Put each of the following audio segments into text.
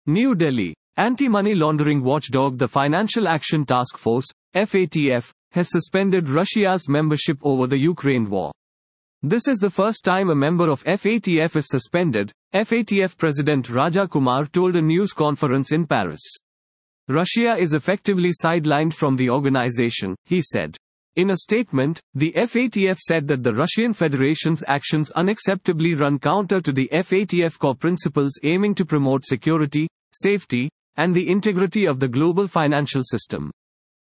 New Delhi. Anti-money laundering watchdog the Financial Action Task Force, FATF, has suspended Russia's membership over the Ukraine war. This is the first time a member of FATF is suspended, FATF President Raja Kumar told a news conference in Paris. Russia is effectively sidelined from the organization, he said. In a statement, the FATF said that the Russian Federation's actions unacceptably run counter to the FATF core principles aiming to promote security, safety, and the integrity of the global financial system.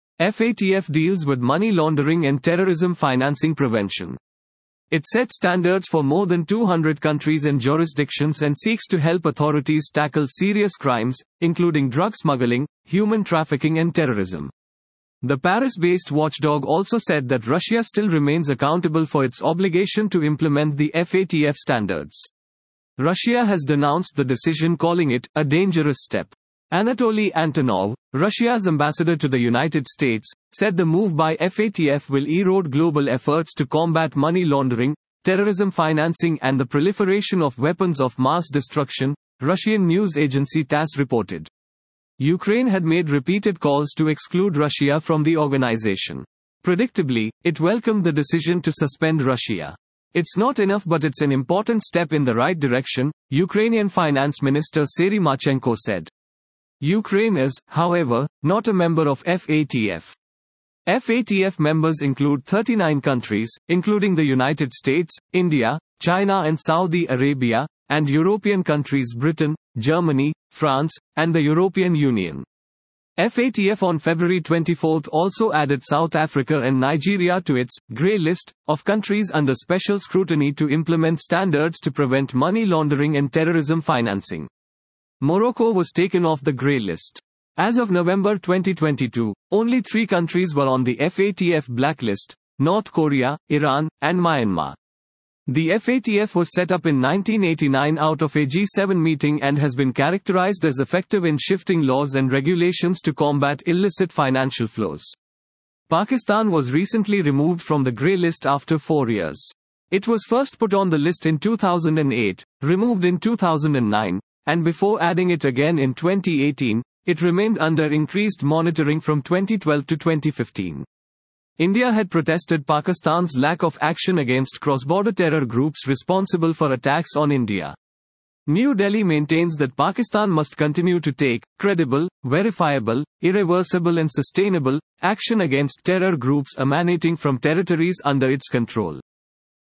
FATF deals with money laundering and terrorism financing prevention. It sets standards for more than 200 countries and jurisdictions and seeks to help authorities tackle serious crimes, including drug smuggling, human trafficking and terrorism. The Paris-based watchdog also said that Russia still remains accountable for its obligation to implement the FATF standards. Russia has denounced the decision, calling it a dangerous step. Anatoly Antonov, Russia's ambassador to the United States, said the move by FATF will erode global efforts to combat money laundering, terrorism financing and the proliferation of weapons of mass destruction, Russian news agency TASS reported. Ukraine had made repeated calls to exclude Russia from the organization. Predictably, it welcomed the decision to suspend Russia. It's not enough, but it's an important step in the right direction, Ukrainian Finance Minister Serymachenko said. Ukraine is, however, not a member of FATF. FATF members include 39 countries, including the United States, India, China and Saudi Arabia, and European countries Britain, Germany, France, and the European Union. FATF on February 24 also added South Africa and Nigeria to its grey list of countries under special scrutiny to implement standards to prevent money laundering and terrorism financing. Morocco was taken off the grey list. As of November 2022, only 3 countries were on the FATF blacklist: North Korea, Iran, and Myanmar. The FATF was set up in 1989 out of a G7 meeting and has been characterized as effective in shifting laws and regulations to combat illicit financial flows. Pakistan was recently removed from the grey list after 4 years. It was first put on the list in 2008, removed in 2009, and before adding it again in 2018, it remained under increased monitoring from 2012 to 2015. India had protested Pakistan's lack of action against cross-border terror groups responsible for attacks on India. New Delhi maintains that Pakistan must continue to take credible, verifiable, irreversible and sustainable action against terror groups emanating from territories under its control.